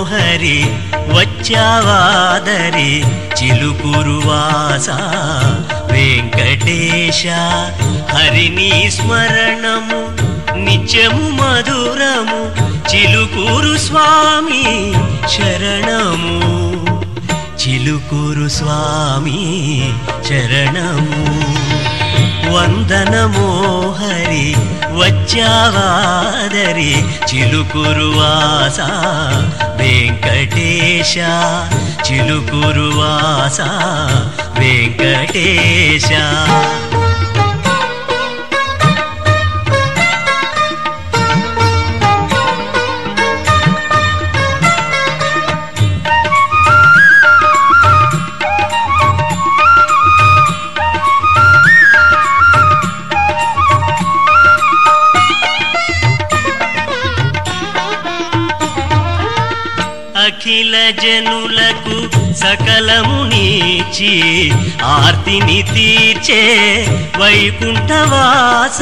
హరి వచ్చావాదరి చిలుకురువాస వెంకటేశ హరిని స్మరణము నిత్యము మధురము చిలుకూరు స్వామి శరణము చిలుకూరు స్వామి శరణము వందనమో హరి వచ్చావాదరి చిలుకురువాస వెంకటేశ చిలుకురువాస వెంకటేశ అఖిల జనులకు సకలము నీచి ఆర్తిని తీర్చే వైకుంఠవాస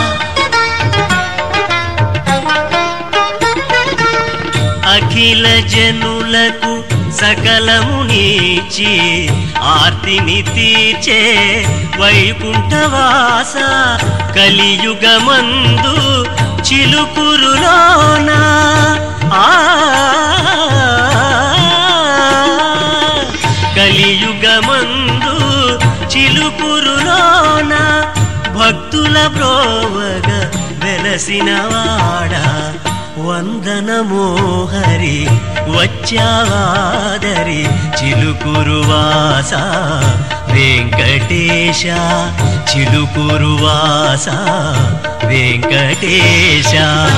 అఖిల జనులకు సకలము నీచి ఆర్తిని తీర్చే వైకుంఠవాస కలియుగమందు చిలుకురులోన కలియుగమందు చిలుకురులోన భక్తుల బ్రోవగ వెలసినవాడ వందనమో హరి వచ్చావాదరి చిలుకురువాస వెంకటేశ చిలుకురువాస వెంకటేశ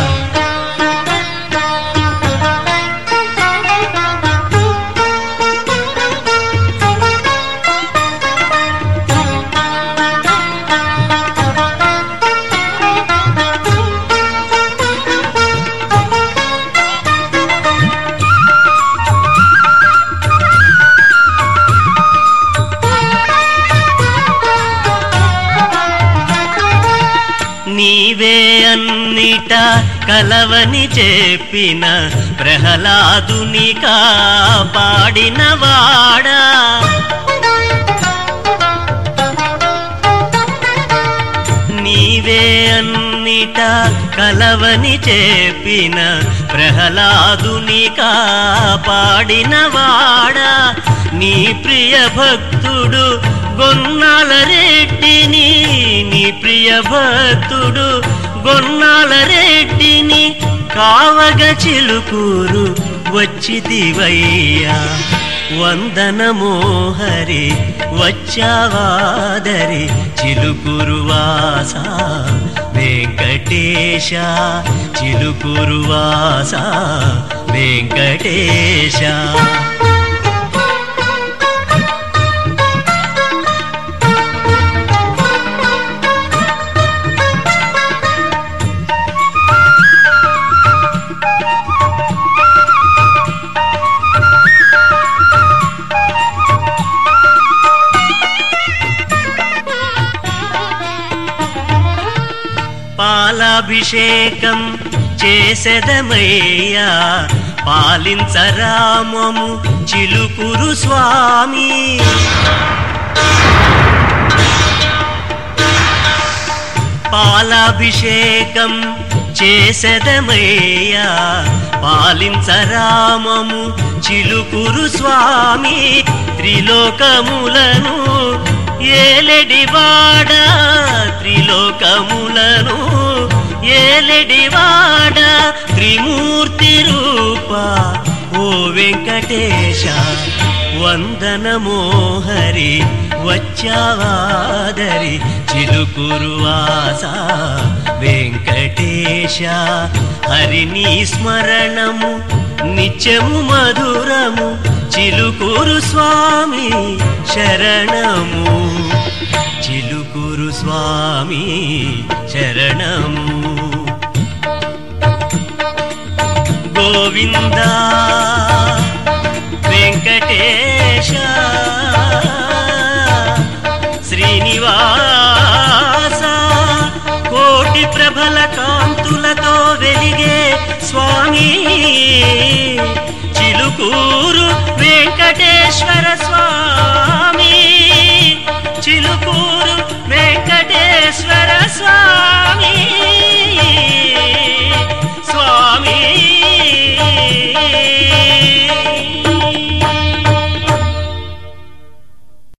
నీవే అన్నిట కలవని చెప్పిన ప్రహ్లాదుని కాపాడినవాడా నీవే అన్నిట కలవని చెప్పిన ప్రహ్లాదుని కాపాడినవాడా నీ ప్రియ భక్తుడు గొన్నాల రెడ్డిని నీ ప్రియ భక్తుడు గొన్నాల రెడ్డిని కావగ చిలుకూరు వచ్చితివయ్యా వందనమో హరి వచ్చావాదరి చిలుకురువాస వెంకటేశ చిలుకురువాస వెంకటేశ పాలాభిషేకం చేసెదమయ్యా పాలించరామము చిలుకురు స్వామి పాలాభిషేకం చేసెదమయ్యా పాలించరామము చిలుకురు స్వామి త్రిలోకములను ఏలెడివాడ త్రిలోకములను ఏలెడివాడ త్రిమూర్తి రూప ఓ వెంకటేశ వందనమో హరి వచ్చావాదరి చిలుకురువాస వెంకటేశ హరిని స్మరణము నిత్యము మధురము చిలుకూరు స్వామి శరణము చిలుకూరు స్వామి శరణము గోవింద వెంకటేశ శ్రీనివాస కోటి ప్రభల కాంతులతో వెలిగే స్వామి వెంకటేశ్వర స్వామి చిలుకూరు వెంకటేశ్వర స్వామి